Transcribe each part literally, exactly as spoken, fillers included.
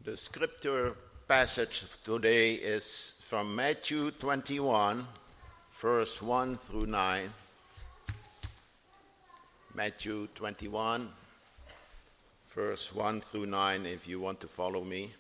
The scripture passage today is from Matthew twenty-one, verse one through nine. Matthew twenty-one, verse one through nine, if you want to follow me.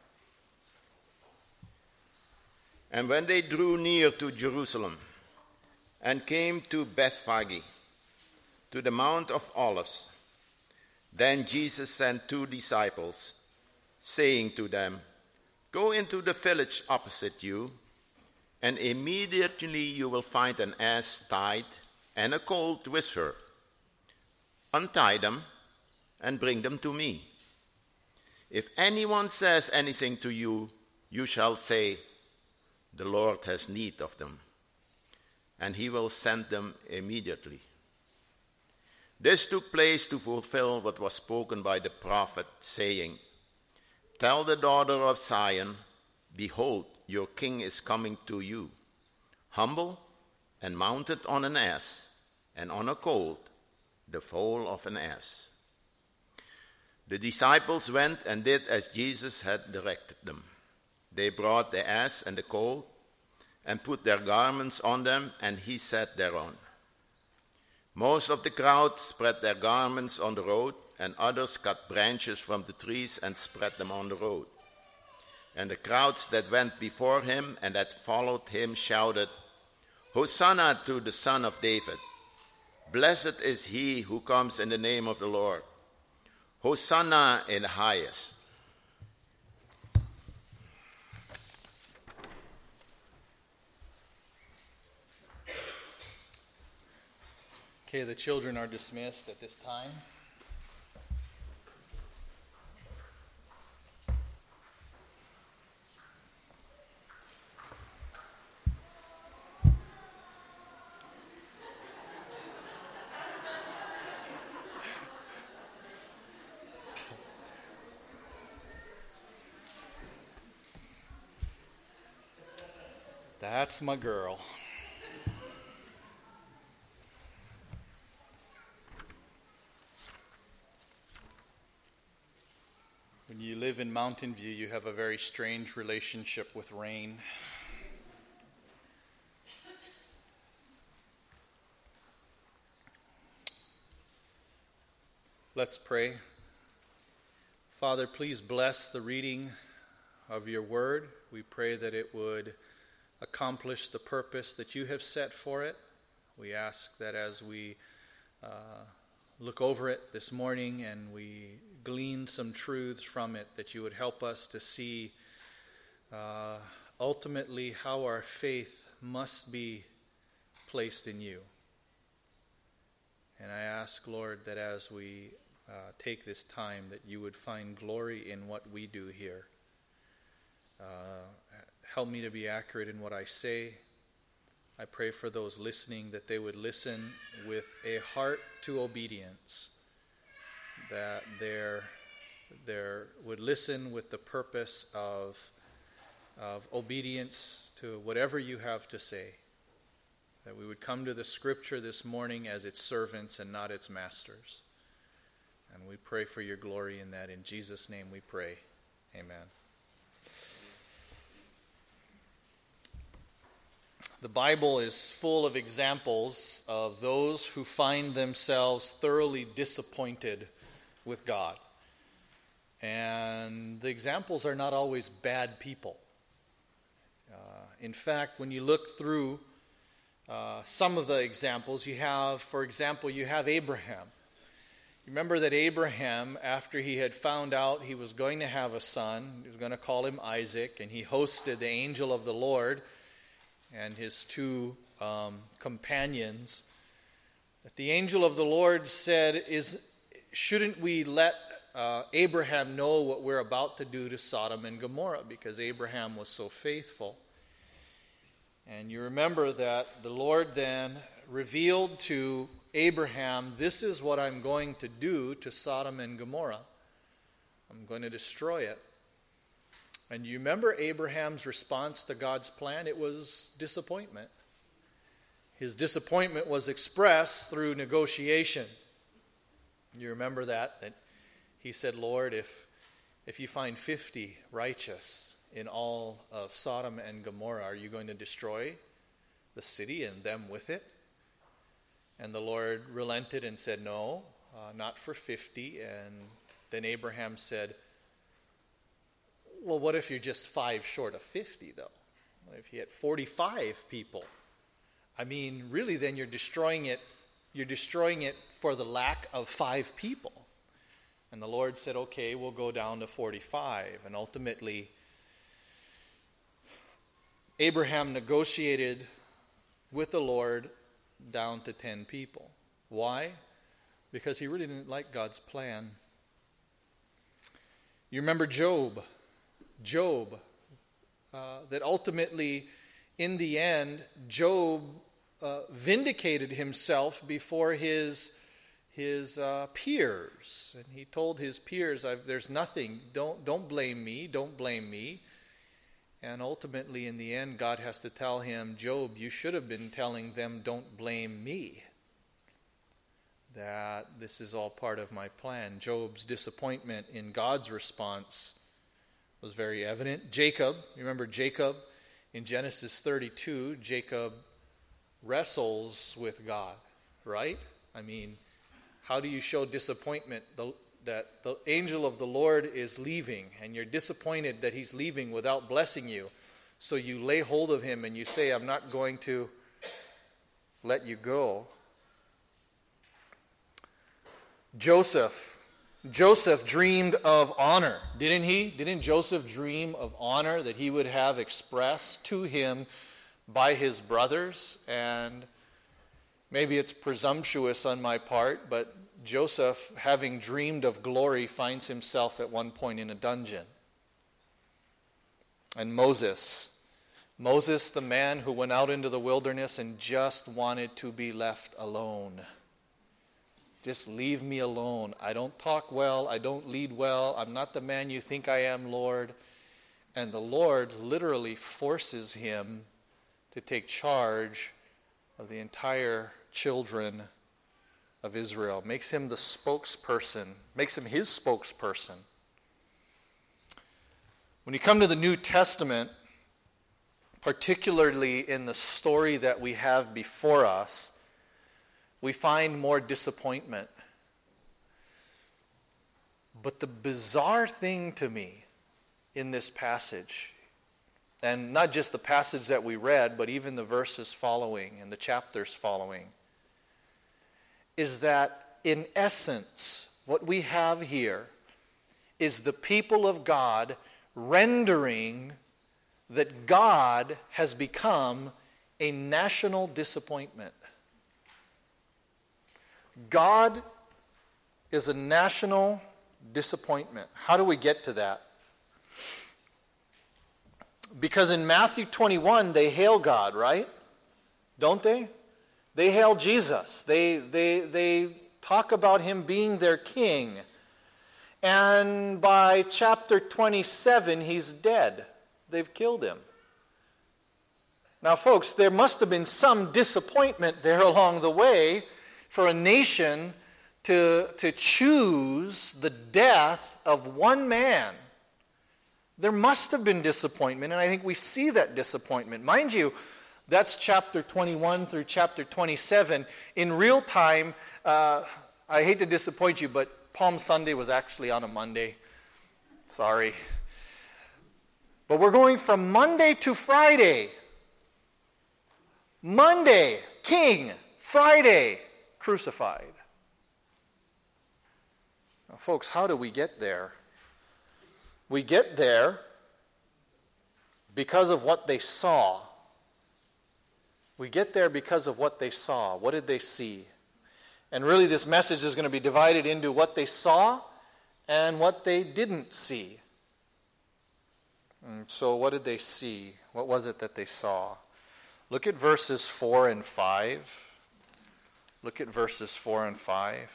And when they drew near to Jerusalem and came to Bethphage, to the Mount of Olives, then Jesus sent two disciples, saying to them, "Go into the village opposite you, and immediately you will find an ass tied and a colt with her. Untie them and bring them to me. If anyone says anything to you, you shall say, 'The Lord has need of them,' and he will send them immediately." This took place to fulfill what was spoken by the prophet, saying, "Tell the daughter of Zion, behold, your king is coming to you, humble and mounted on an ass, and on a colt, the foal of an ass." The disciples went and did as Jesus had directed them. They brought the ass and the colt, and put their garments on them, and he sat thereon. Most of the crowd spread their garments on the road, and others cut branches from the trees and spread them on the road. And the crowds that went before him and that followed him shouted, "Hosanna to the Son of David! Blessed is he who comes in the name of the Lord! Hosanna in the highest!" Okay, the children are dismissed at this time. That's my girl. When you live in Mountain View, you have a very strange relationship with rain. Let's pray. Father, please bless the reading of your word. We pray that it would accomplish the purpose that you have set for it. We ask that as we uh, look over it this morning and we glean some truths from it, that you would help us to see uh, ultimately how our faith must be placed in you. And I ask, Lord, that as we uh, take this time, that you would find glory in what we do here. Uh, help me to be accurate in what I say. I pray for those listening that they would listen with a heart to obedience, that there, there would listen with the purpose of, of obedience to whatever you have to say, that we would come to the scripture this morning as its servants and not its masters. And we pray for your glory in that. In Jesus' name we pray. Amen. The Bible is full of examples of those who find themselves thoroughly disappointed with God. And the examples are not always bad people. Uh, in fact, when you look through uh, some of the examples, you have, for example, you have Abraham. Remember that Abraham, after he had found out he was going to have a son, he was going to call him Isaac, and he hosted the angel of the Lord and his two um, companions, that the angel of the Lord said, "Is shouldn't we let uh, Abraham know what we're about to do to Sodom and Gomorrah, because Abraham was so faithful?" And you remember that the Lord then revealed to Abraham, "This is what I'm going to do to Sodom and Gomorrah. I'm going to destroy it." And you remember Abraham's response to God's plan? It was disappointment. His disappointment was expressed through negotiation. You remember that, that he said, "Lord, if if you find fifty righteous in all of Sodom and Gomorrah, are you going to destroy the city and them with it? And the Lord relented and said, no, uh, not for fifty. And then Abraham said, well, what if you're just five short of fifty, though? What if you had forty-five people? I mean, really, then you're destroying it. You're destroying it for the lack of five people. And the Lord said, okay, we'll go down to forty-five. And ultimately, Abraham negotiated with the Lord down to ten people. Why? Because he really didn't like God's plan. You remember Job. Job. Uh, that ultimately, in the end, Job uh, vindicated himself before his his uh, peers, and he told his peers, I've, "There's nothing. Don't don't blame me. Don't blame me." And ultimately, in the end, God has to tell him, Job, you should have been telling them, don't blame me. That this is all part of my plan. Job's disappointment in God's response was very evident. Jacob, you remember Jacob in Genesis thirty-two, Jacob wrestles with God, right? I mean, how do you show disappointment the, that the angel of the Lord is leaving and you're disappointed that he's leaving without blessing you? So you lay hold of him and you say, I'm not going to let you go. Joseph. Joseph dreamed of honor, didn't he? Didn't Joseph dream of honor that he would have expressed to him by his brothers? And maybe it's presumptuous on my part, but Joseph, having dreamed of glory, finds himself at one point in a dungeon. And Moses. Moses, the man who went out into the wilderness and just wanted to be left alone. Just leave me alone. I don't talk well. I don't lead well. I'm not the man you think I am, Lord. And the Lord literally forces him to take charge of the entire children of Israel. Makes him the spokesperson. Makes him his spokesperson. When you come to the New Testament, particularly in the story that we have before us, we find more disappointment. But the bizarre thing to me in this passage, and not just the passage that we read, but even the verses following and the chapters following, is that in essence, what we have here is the people of God rendering that God has become a national disappointment. God is a national disappointment. How do we get to that? Because in Matthew twenty-one, they hail God, right? Don't they? They hail Jesus. They, they, they talk about him being their king. And by chapter twenty-seven, he's dead. They've killed him. Now, folks, there must have been some disappointment there along the way for a nation to, to choose the death of one man. There must have been disappointment, and I think we see that disappointment. Mind you, that's chapter twenty-one through chapter twenty-seven. In real time, uh, I hate to disappoint you, but Palm Sunday was actually on a Monday. Sorry. But we're going from Monday to Friday. Monday, king. Friday, crucified. Now, folks, how do we get there? We get there because of what they saw. We get there because of what they saw. What did they see? And really this message is going to be divided into what they saw and what they didn't see. And so what did they see? What was it that they saw? Look at verses four and five. Look at verses four and five.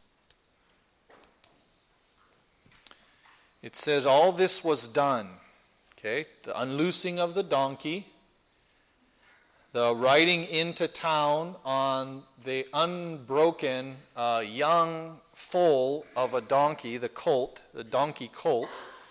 It says, all this was done. Okay, the unloosing of the donkey, the riding into town on the unbroken uh, young foal of a donkey, the colt, the donkey colt,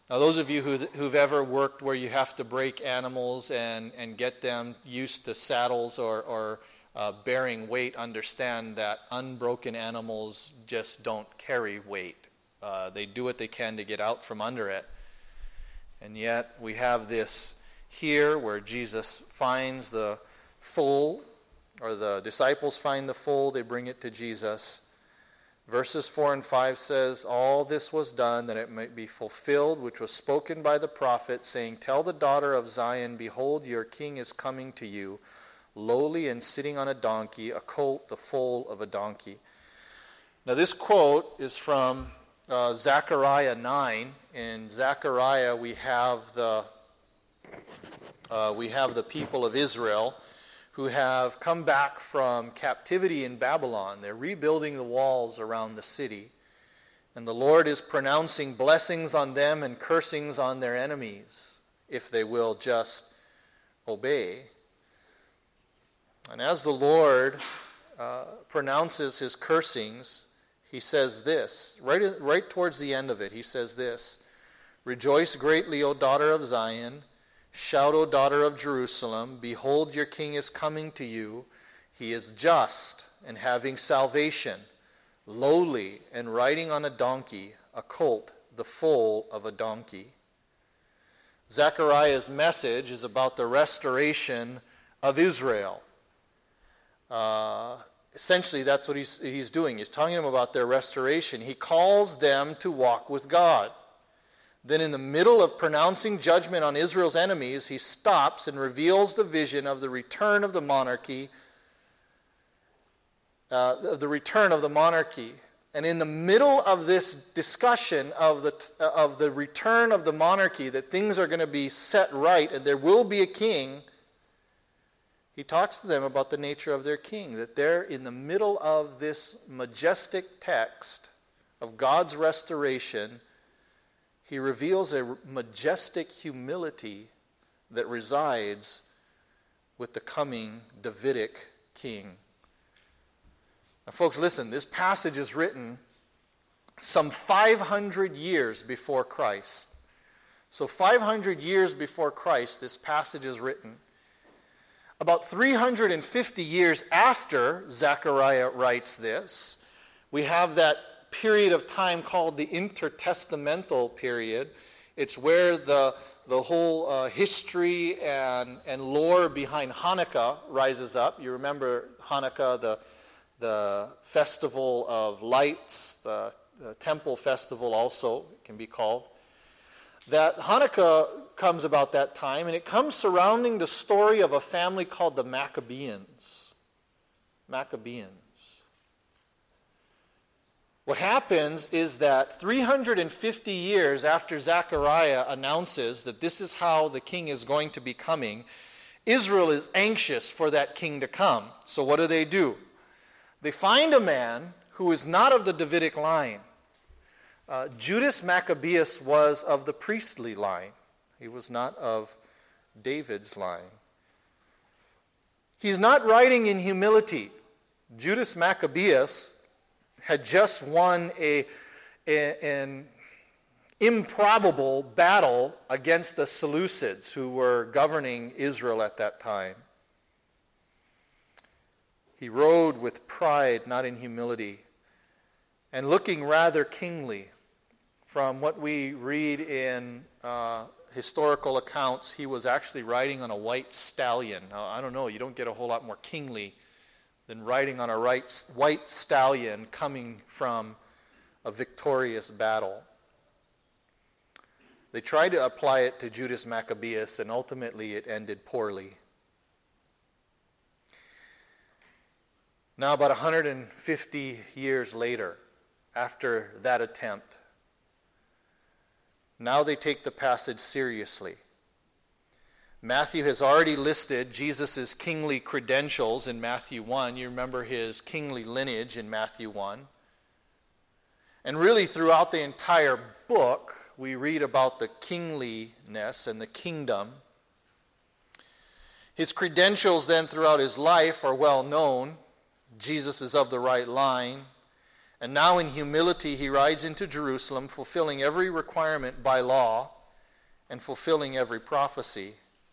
Now, those of you who, who've ever worked where you have to break animals and, and get them used to saddles or, or uh, bearing weight understand that unbroken animals just don't carry weight. Uh, they do what they can to get out from under it. And yet we have this here where Jesus finds the foal, or the disciples find the foal, they bring it to Jesus. Verses four and five says, all this was done that it might be fulfilled, which was spoken by the prophet, saying, tell the daughter of Zion, behold, your king is coming to you, lowly and sitting on a donkey, a colt, the foal of a donkey. Now this quote is from uh, Zechariah nine. In Zechariah we have the uh, we have the people of Israel who have come back from captivity in Babylon. They're rebuilding the walls around the city. And the Lord is pronouncing blessings on them and cursings on their enemies, if they will just obey. And as the Lord uh, pronounces his cursings, he says this, right, right towards the end of it, he says this, rejoice greatly, O daughter of Zion. Shout, O daughter of Jerusalem, behold, your king is coming to you. He is just and having salvation, lowly and riding on a donkey, a colt, the foal of a donkey. Zechariah's message is about the restoration of Israel. Uh, essentially, that's what he's, he's doing. He's telling them about their restoration. He calls them to walk with God. Then in the middle of pronouncing judgment on Israel's enemies, he stops and reveals the vision of the return of the monarchy, uh, the return of the monarchy. And in the middle of this discussion of the, of the return of the monarchy, that things are going to be set right and there will be a king, he talks to them about the nature of their king, that they're in the middle of this majestic text of God's restoration. He reveals a majestic humility that resides with the coming Davidic king. Now, folks, listen, this passage is written some five hundred years before Christ. So five hundred years before Christ, this passage is written. About three hundred fifty years after Zechariah writes this, we have that period of time called the intertestamental period. It's where the, the whole uh, history and, and lore behind Hanukkah rises up. You remember Hanukkah, the, the festival of lights, the, the temple festival also, it can be called. That Hanukkah comes about that time, and it comes surrounding the story of a family called the Maccabeans. Maccabeans. What happens is that three hundred fifty years after Zechariah announces that this is how the king is going to be coming, Israel is anxious for that king to come. So what do they do? They find a man who is not of the Davidic line. Uh, Judas Maccabeus was of the priestly line. He was not of David's line. He's not writing in humility. Judas Maccabeus had just won a, a, an improbable battle against the Seleucids, who were governing Israel at that time. He rode with pride, not in humility, and looking rather kingly. From what we read in uh, historical accounts, he was actually riding on a white stallion. Now, I don't know, you don't get a whole lot more kingly than riding on a right, white stallion coming from a victorious battle. They tried to apply it to Judas Maccabeus, and ultimately it ended poorly. Now, about one hundred fifty years later, after that attempt, now they take the passage seriously. Matthew has already listed Jesus' kingly credentials in Matthew one. You remember his kingly lineage in Matthew one. And really throughout the entire book, we read about the kingliness and the kingdom. His credentials then throughout his life are well known. Jesus is of the right line. And now in humility he rides into Jerusalem, fulfilling every requirement by law. and fulfilling every prophecy.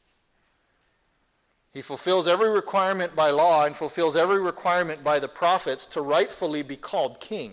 He fulfills every requirement by law and fulfills every requirement by the prophets to rightfully be called king.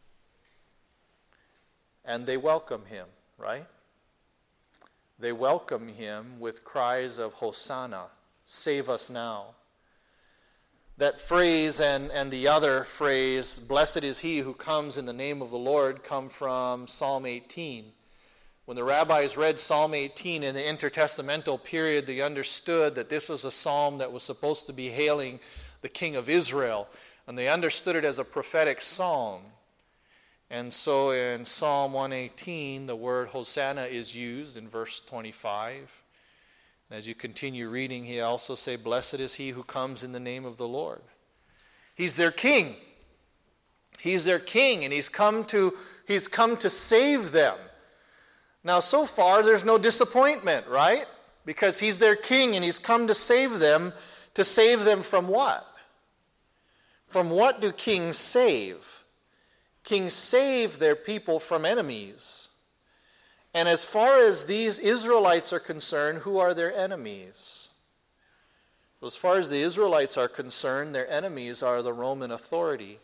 And they welcome him, right? They welcome him with cries of Hosanna, save us now. That phrase and, and the other phrase, blessed is he who comes in the name of the Lord, come from Psalm eighteen. When the rabbis read Psalm eighteen in the intertestamental period, they understood that this was a psalm that was supposed to be hailing the king of Israel. And they understood it as a prophetic psalm. And so in Psalm one eighteen, the word Hosanna is used in verse twenty-five. And as you continue reading, he also say, blessed is he who comes in the name of the Lord. He's their king. He's their king, and he's come to, he's come to save them. Now, so far, there's no disappointment, right? Because he's their king, and he's come to save them. To save them from what? From what do kings save? Kings save their people from enemies. And as far as these Israelites are concerned, who are their enemies? Well, as far as the Israelites are concerned, their enemies are the Roman authority.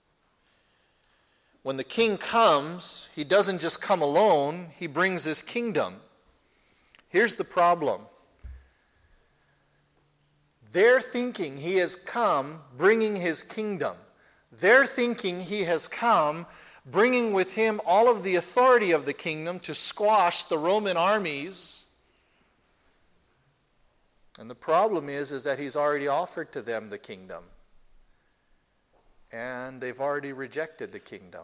When the king comes, he doesn't just come alone, he brings his kingdom. Here's the problem. They're thinking he has come bringing his kingdom. They're thinking he has come bringing with him all of the authority of the kingdom to squash the Roman armies. And the problem is, is that he's already offered to them the kingdom. And they've already rejected the kingdom.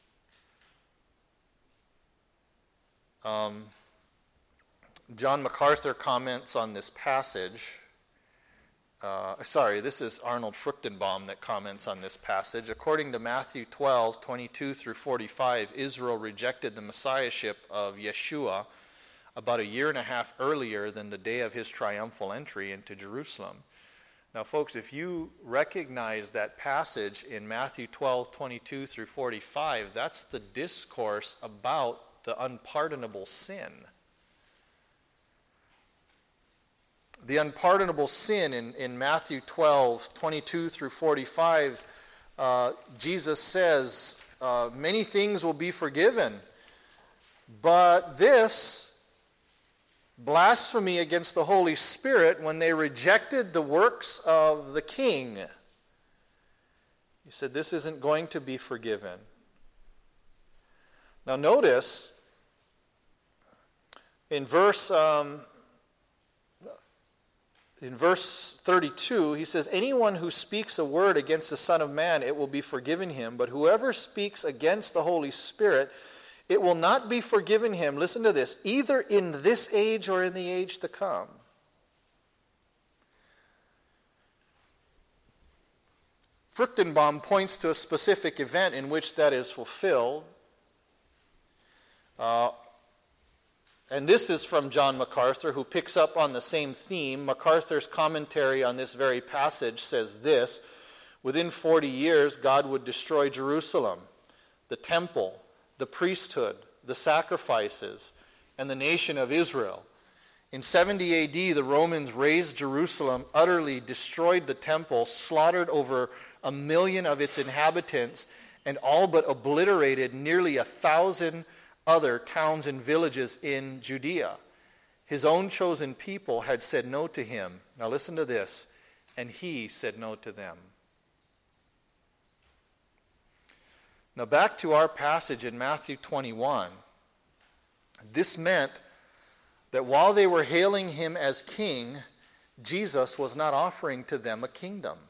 Um, John MacArthur comments on this passage. Uh, sorry, this is Arnold Fruchtenbaum that comments on this passage. According to Matthew twelve, twenty-two through forty-five, Israel rejected the messiahship of Yeshua about a year and a half earlier than the day of his triumphal entry into Jerusalem. Now, folks, if you recognize that passage in Matthew twelve, twenty-two through forty-five, that's the discourse about the unpardonable sin. The unpardonable sin in, in Matthew twelve, twenty-two through forty-five, uh, Jesus says, uh, many things will be forgiven, but this blasphemy against the Holy Spirit, when they rejected the works of the king, he said this isn't going to be forgiven. Now notice, in verse um, in verse thirty-two, he says, anyone who speaks a word against the Son of Man, it will be forgiven him, but whoever speaks against the Holy Spirit, it will not be forgiven him, listen to this, either in this age or in the age to come. Fruchtenbaum points to a specific event in which that is fulfilled. Uh, and this is from John MacArthur, who picks up on the same theme. MacArthur's commentary on this very passage says this: within forty years, God would destroy Jerusalem, the temple, the priesthood, the sacrifices, and the nation of Israel. In seventy A D, the Romans razed Jerusalem, utterly destroyed the temple, slaughtered over a million of its inhabitants, and all but obliterated nearly a thousand other towns and villages in Judea. His own chosen people had said no to him. Now listen to this. And he said no to them. Now back to our passage in Matthew twenty-one. This meant that while they were hailing him as king, Jesus was not offering to them a kingdom.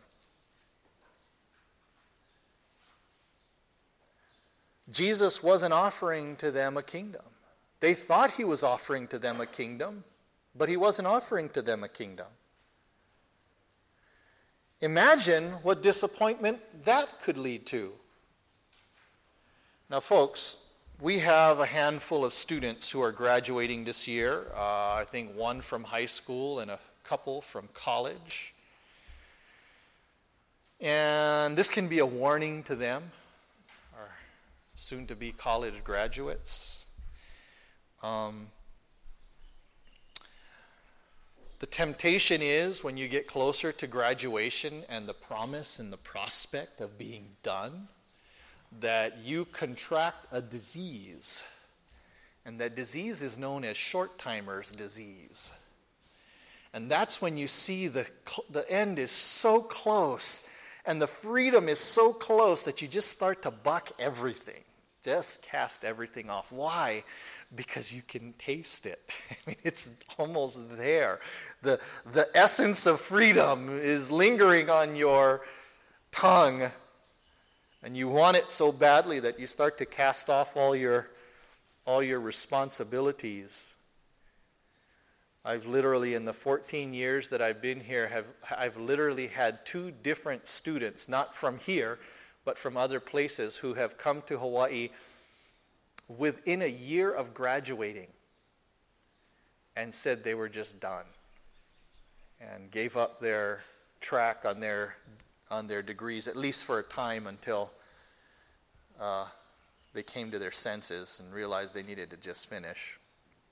Jesus wasn't offering to them a kingdom. They thought he was offering to them a kingdom, but he wasn't offering to them a kingdom. Imagine what disappointment that could lead to. Now, folks, we have a handful of students who are graduating this year. Uh, I think one from high school and a couple from college. And this can be a warning to them, our soon-to-be college graduates. Um, The temptation is when you get closer to graduation and the promise and the prospect of being done, that you contract a disease. And that disease is known as short-timer's disease. And that's when you see the, the end is so close and the freedom is so close that you just start to buck everything. Just cast everything off. Why? Because you can taste it. I mean, it's almost there. The, the essence of freedom is lingering on your tongue, and you want it so badly that you start to cast off all your, all your responsibilities. I've literally, in the fourteen years that I've been here, have I've literally had two different students, not from here, but from other places, who have come to Hawaii within a year of graduating and said they were just done and gave up their track on their on their degrees, at least for a time, until uh, they came to their senses and realized they needed to just finish.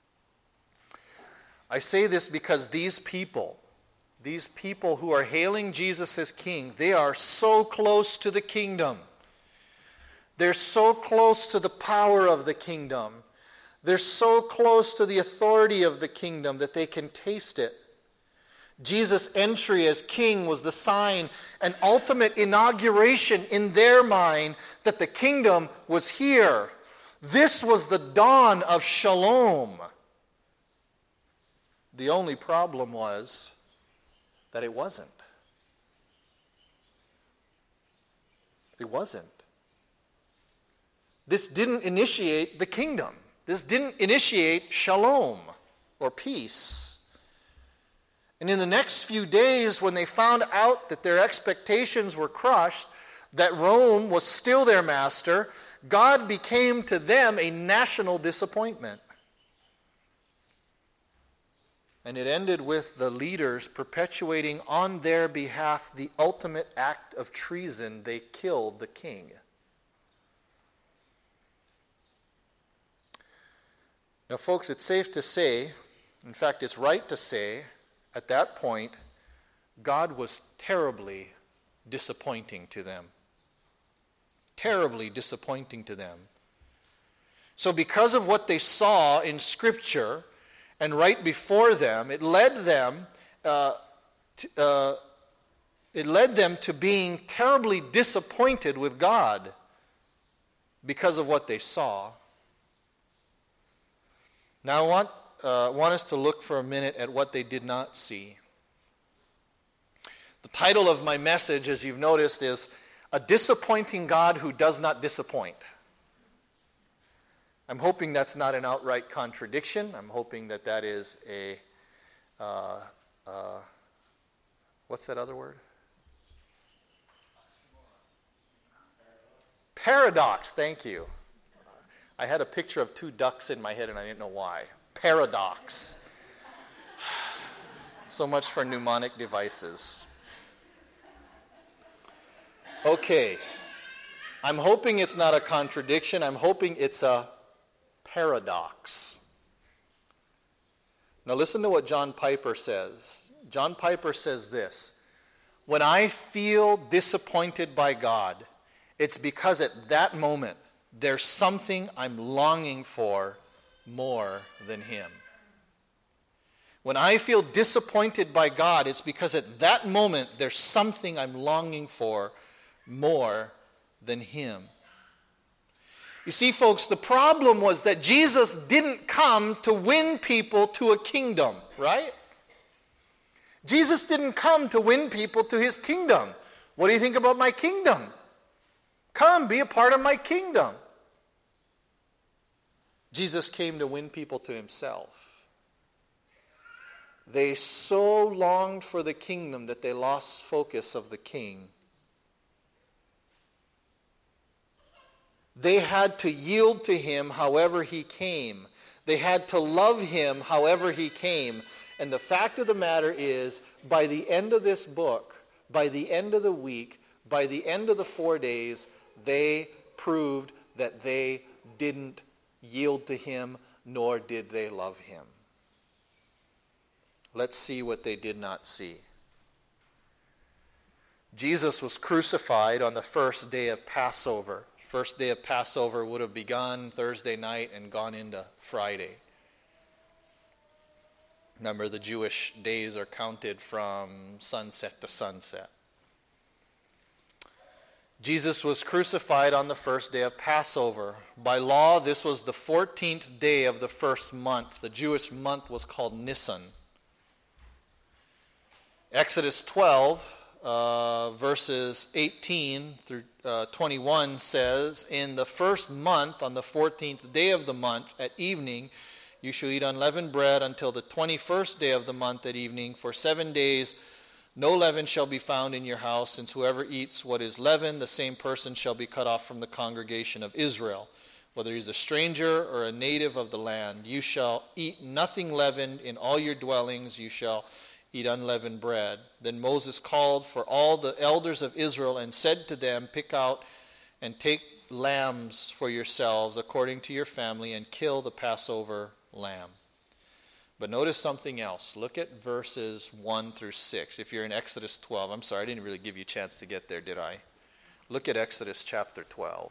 I say this because these people, these people who are hailing Jesus as king, they are so close to the kingdom. They're so close to the power of the kingdom. They're so close to the authority of the kingdom that they can taste it. Jesus' entry as king was the sign and ultimate inauguration in their mind that the kingdom was here. This was the dawn of shalom. The only problem was that it wasn't. It wasn't. This didn't initiate the kingdom. This didn't initiate shalom or peace. And in the next few days, when they found out that their expectations were crushed, that Rome was still their master, God became to them a national disappointment. And it ended with the leaders perpetuating on their behalf the ultimate act of treason. They killed the king. Now, folks, it's safe to say, in fact, it's right to say, at that point, God was terribly disappointing to them. Terribly disappointing to them. So because of what they saw in Scripture, and right before them, it led them, uh, to, uh, it led them to being terribly disappointed with God because of what they saw. Now I want, uh, want us to look for a minute at what they did not see. The title of my message, as you've noticed, is A Disappointing God Who Does Not Disappoint. I'm hoping that's not an outright contradiction. I'm hoping that that is a, uh, uh, what's that other word? Paradox, thank you. I had a picture of two ducks in my head and I didn't know why. Paradox. So much for mnemonic devices. Okay. I'm hoping it's not a contradiction. I'm hoping it's a paradox. Now listen to what John Piper says. John Piper says this: when I feel disappointed by God, it's because at that moment there's something I'm longing for more than Him. When I feel disappointed by God, it's because at that moment there's something I'm longing for more than Him. You see, folks, the problem was that Jesus didn't come to win people to a kingdom, right? Jesus didn't come to win people to His kingdom. What do you think about my kingdom? Come, be a part of my kingdom. Jesus came to win people to Himself. They so longed for the kingdom that they lost focus of the King. They had to yield to Him however He came. They had to love Him however He came. And the fact of the matter is, by the end of this book, by the end of the week, by the end of the four days, they proved that they didn't yield to Him, nor did they love Him. let's see what they did not see. Jesus was crucified on the first day of Passover. First day of Passover would have begun Thursday night and gone into Friday. Remember, the Jewish days are counted from sunset to sunset. Jesus was crucified on the first day of Passover. By law, this was the fourteenth day of the first month. The Jewish month was called Nisan. Exodus twelve, uh, verses eighteen through uh, twenty-one says, "In the first month, on the fourteenth day of the month, at evening, you shall eat unleavened bread until the twenty-first day of the month at evening. For seven days no leaven shall be found in your house, since whoever eats what is leavened, the same person shall be cut off from the congregation of Israel, whether he is a stranger or a native of the land. You shall eat nothing leavened in all your dwellings. You shall eat unleavened bread." Then Moses called for all the elders of Israel and said to them, "Pick out and take lambs for yourselves according to your family, and kill the Passover lamb." But notice something else. Look at verses one through six. If you're in Exodus twelve, I'm sorry, I didn't really give you a chance to get there, did I? Look at Exodus chapter twelve.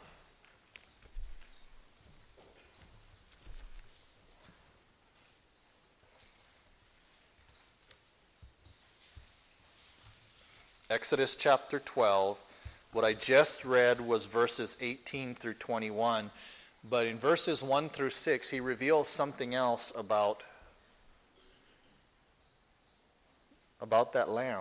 Exodus chapter twelve. What I just read was verses eighteen through twenty-one. But in verses one through six, he reveals something else about about that lamb.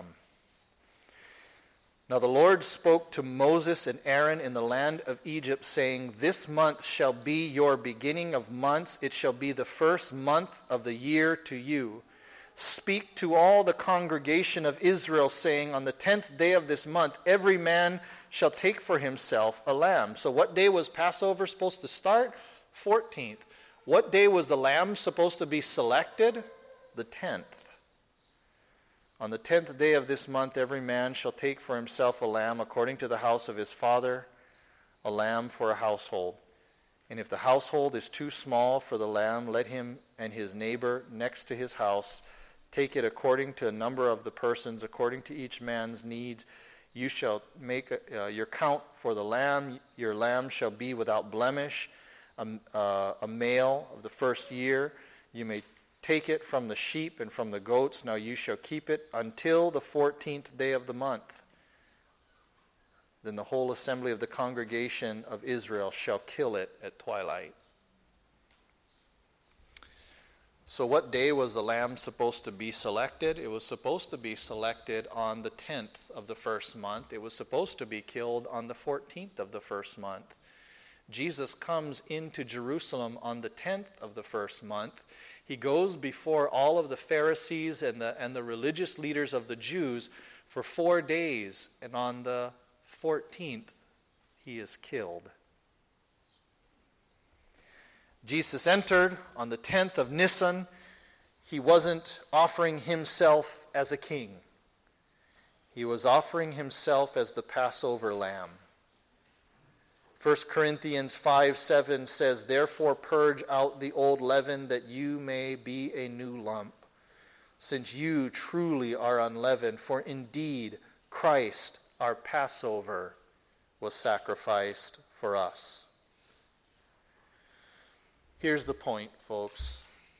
"Now the Lord spoke to Moses and Aaron in the land of Egypt, saying, This month shall be your beginning of months. It shall be the first month of the year to you. Speak to all the congregation of Israel, saying, On the tenth day of this month, every man shall take for himself a lamb." So what day was Passover supposed to start? fourteenth. What day was the lamb supposed to be selected? The tenth. "On the tenth day of this month, every man shall take for himself a lamb according to the house of his father, a lamb for a household. And if the household is too small for the lamb, let him and his neighbor next to his house take it according to a number of the persons, according to each man's needs. You shall make a, uh, your count for the lamb. Your lamb shall be without blemish, a, uh, a male of the first year. You may take it from the sheep and from the goats. Now you shall keep it until the fourteenth day of the month. Then the whole assembly of the congregation of Israel shall kill it at twilight." So what day was the lamb supposed to be selected? It was supposed to be selected on the tenth of the first month. It was supposed to be killed on the fourteenth of the first month. Jesus comes into Jerusalem on the tenth of the first month. He goes before all of the Pharisees and the, and the religious leaders of the Jews for four days, and on the fourteenth, he is killed. Jesus entered on the tenth of Nisan. He wasn't offering himself as a king. He was offering himself as the Passover lamb. First Corinthians five seven says, "Therefore purge out the old leaven, that you may be a new lump, since you truly are unleavened. For indeed Christ, our Passover, was sacrificed for us." Here's the point, folks.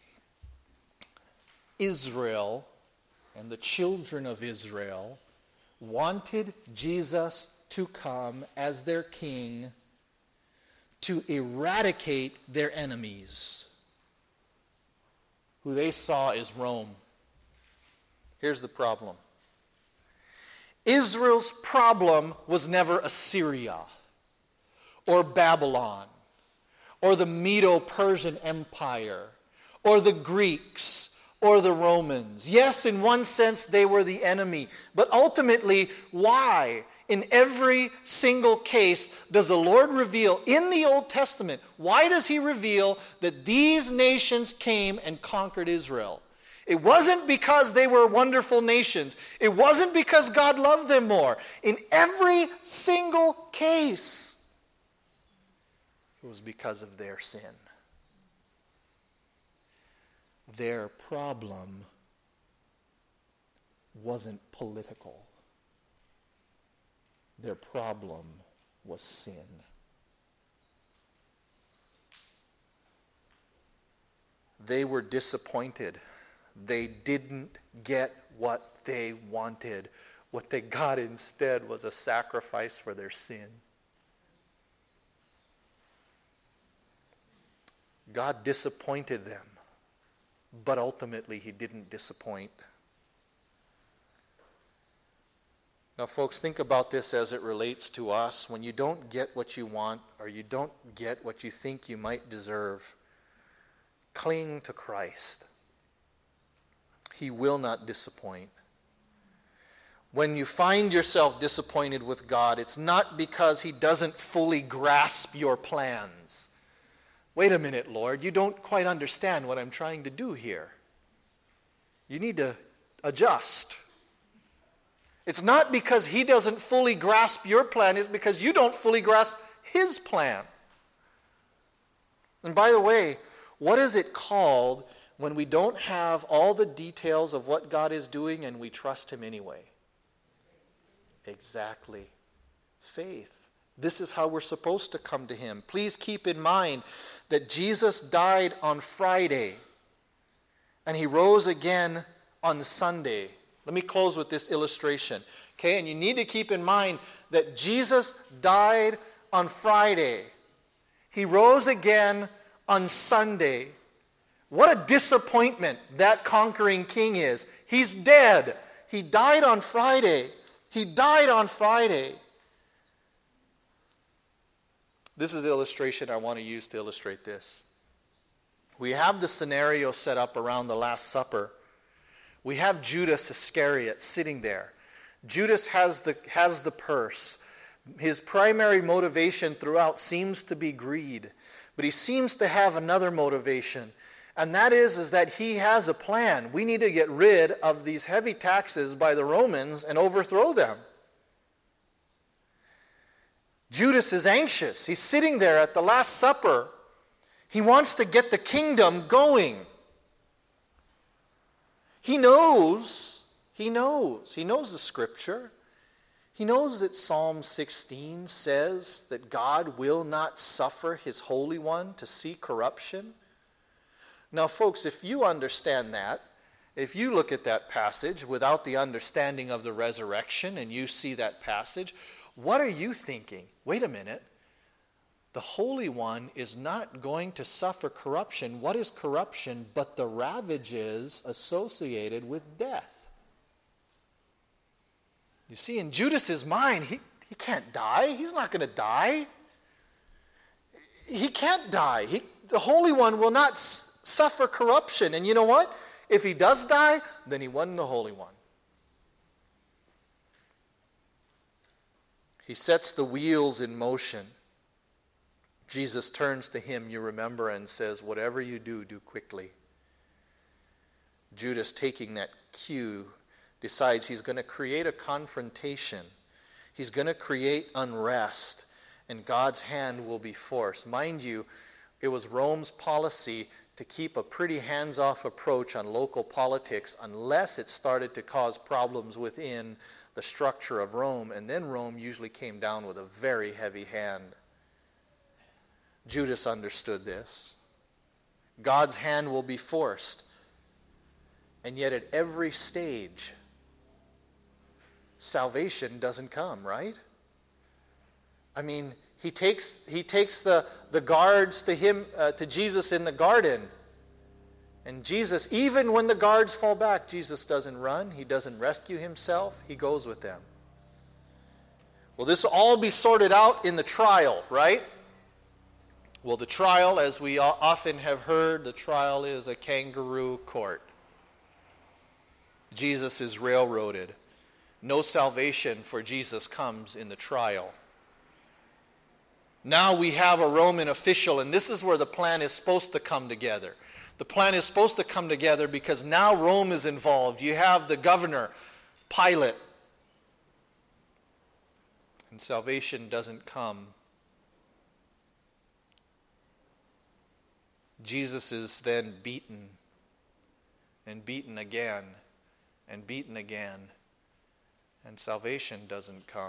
Israel and the children of Israel wanted Jesus to come as their king to eradicate their enemies, who they saw as Rome. Here's the problem. Israel's problem was never Assyria or Babylon or the Medo-Persian Empire or the Greeks or the Romans. Yes, in one sense they were the enemy, but ultimately, why? In every single case, does the Lord reveal in the Old Testament, why does he reveal that these nations came and conquered Israel? It wasn't because they were wonderful nations. It wasn't because God loved them more. In every single case, it was because of their sin. Their problem wasn't political. Their problem was sin. They were disappointed. They didn't get what they wanted. What they got instead was a sacrifice for their sin. God disappointed them, but ultimately he didn't disappoint. Now, folks, think about this as it relates to us. When you don't get what you want, or you don't get what you think you might deserve, cling to Christ. He will not disappoint. When you find yourself disappointed with God, it's not because he doesn't fully grasp your plans. Wait a minute, Lord, you don't quite understand what I'm trying to do here. You need to adjust. It's not because he doesn't fully grasp your plan, it's because you don't fully grasp his plan. And by the way, what is it called when we don't have all the details of what God is doing and we trust him anyway? Exactly. Faith. This is how we're supposed to come to him. Please keep in mind that Jesus died on Friday and he rose again on Sunday. Let me close with this illustration. Okay, and you need to keep in mind that Jesus died on Friday. He rose again on Sunday. What a disappointment that conquering king is. He's dead. He died on Friday. He died on Friday. This is the illustration I want to use to illustrate this. We have the scenario set up around the Last Supper. We have Judas Iscariot sitting there. Judas has the, has the purse. His primary motivation throughout seems to be greed. But he seems to have another motivation. And that is, is that he has a plan. We need to get rid of these heavy taxes by the Romans and overthrow them. Judas is anxious. He's sitting there at the Last Supper. He wants to get the kingdom going. He knows, he knows, he knows the scripture. He knows that Psalm sixteen says that God will not suffer his Holy One to see corruption. Now, folks, if you understand that, if you look at that passage without the understanding of the resurrection and you see that passage, what are you thinking? Wait a minute. The Holy One is not going to suffer corruption. What is corruption but the ravages associated with death? You see, in Judas's mind, he, he can't die. He's not going to die. He can't die. He, the Holy One will not s- suffer corruption. And you know what? If he does die, then he wasn't the Holy One. He sets the wheels in motion. Jesus turns to him, you remember, and says, whatever you do, do quickly. Judas, taking that cue, decides he's going to create a confrontation. He's going to create unrest, and God's hand will be forced. Mind you, it was Rome's policy to keep a pretty hands-off approach on local politics unless it started to cause problems within the structure of Rome, and then Rome usually came down with a very heavy hand. Judas understood this. God's hand will be forced. And yet at every stage, salvation doesn't come, right? I mean, he takes he takes the, the guards to him uh, to Jesus in the garden. And Jesus, even when the guards fall back, Jesus doesn't run. He doesn't rescue himself. He goes with them. Will this all be sorted out in the trial, right? Well, the trial, as we often have heard, the trial is a kangaroo court. Jesus is railroaded. No salvation for Jesus comes in the trial. Now we have a Roman official, and this is where the plan is supposed to come together. The plan is supposed to come together because now Rome is involved. You have the governor, Pilate. And salvation doesn't come. Jesus is then beaten and beaten again and beaten again, and salvation doesn't come.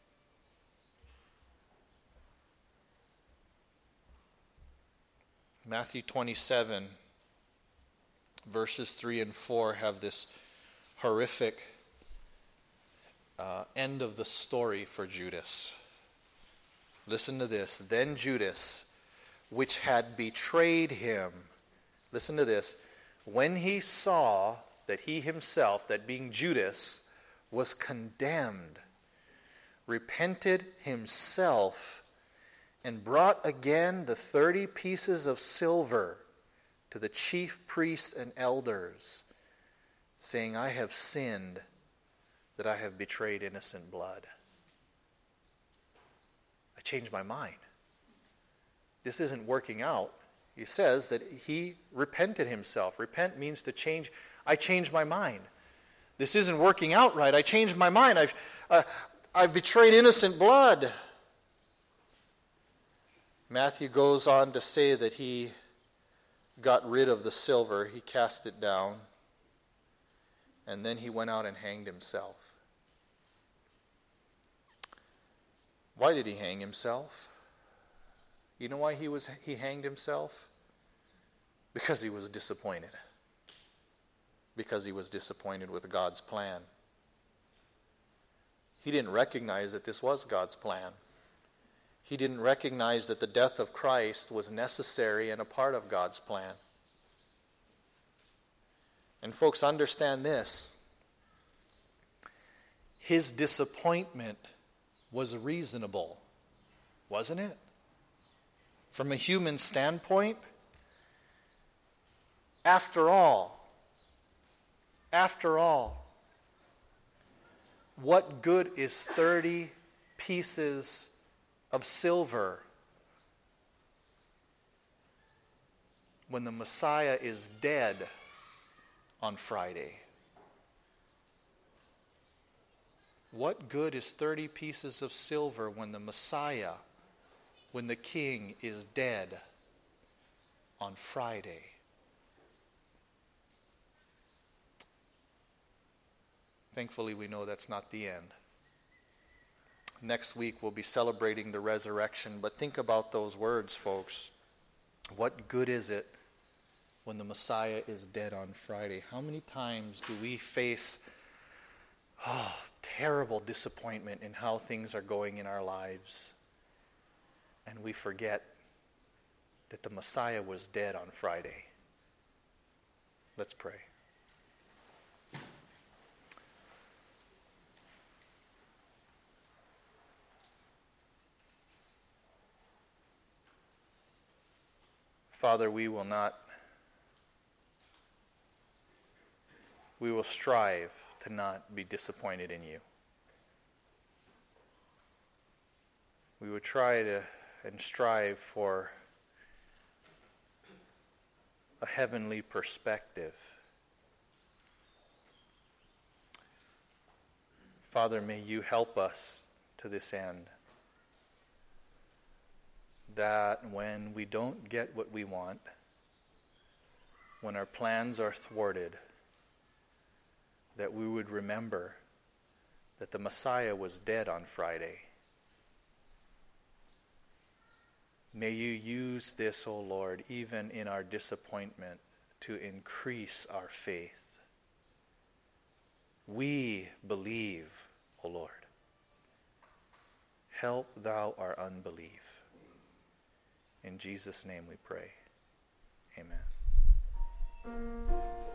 Matthew twenty-seven, verses three and four have this horrific uh, end of the story for Judas. Listen to this. Then Judas, which had betrayed him, listen to this, when he saw that he himself, that being Judas, was condemned, repented himself, and brought again the thirty pieces of silver to the chief priests and elders, saying, I have sinned that I have betrayed innocent blood. I changed my mind. This isn't working out. He says that he repented himself. Repent means to change. I changed my mind. This isn't working out right. I changed my mind. I've, uh, I've betrayed innocent blood. Matthew goes on to say that he got rid of the silver. He cast it down. And then he went out and hanged himself. Why did he hang himself? You know why he was he hanged himself? Because he was disappointed. Because he was disappointed with God's plan. He didn't recognize that this was God's plan. He didn't recognize that the death of Christ was necessary and a part of God's plan. And folks, understand this. His disappointment was reasonable, wasn't it? From a human standpoint, after all, after all, what good is thirty pieces of silver when the Messiah is dead on Friday? What good is thirty pieces of silver when the Messiah, when the King is dead on Friday? Thankfully, we know that's not the end. Next week, we'll be celebrating the resurrection, but think about those words, folks. What good is it when the Messiah is dead on Friday? How many times do we face oh, terrible disappointment in how things are going in our lives, and we forget that the Messiah was dead on Friday? Let's pray. Father, we will not, we will strive to not be disappointed in you. We will try to and strive for a heavenly perspective. Father, may you help us to this end, that when we don't get what we want, when our plans are thwarted, that we would remember that the Messiah was dead on Friday. May you use this, O Lord, even in our disappointment, to increase our faith. We believe, O Lord. Help thou our unbelief. In Jesus' name we pray. Amen.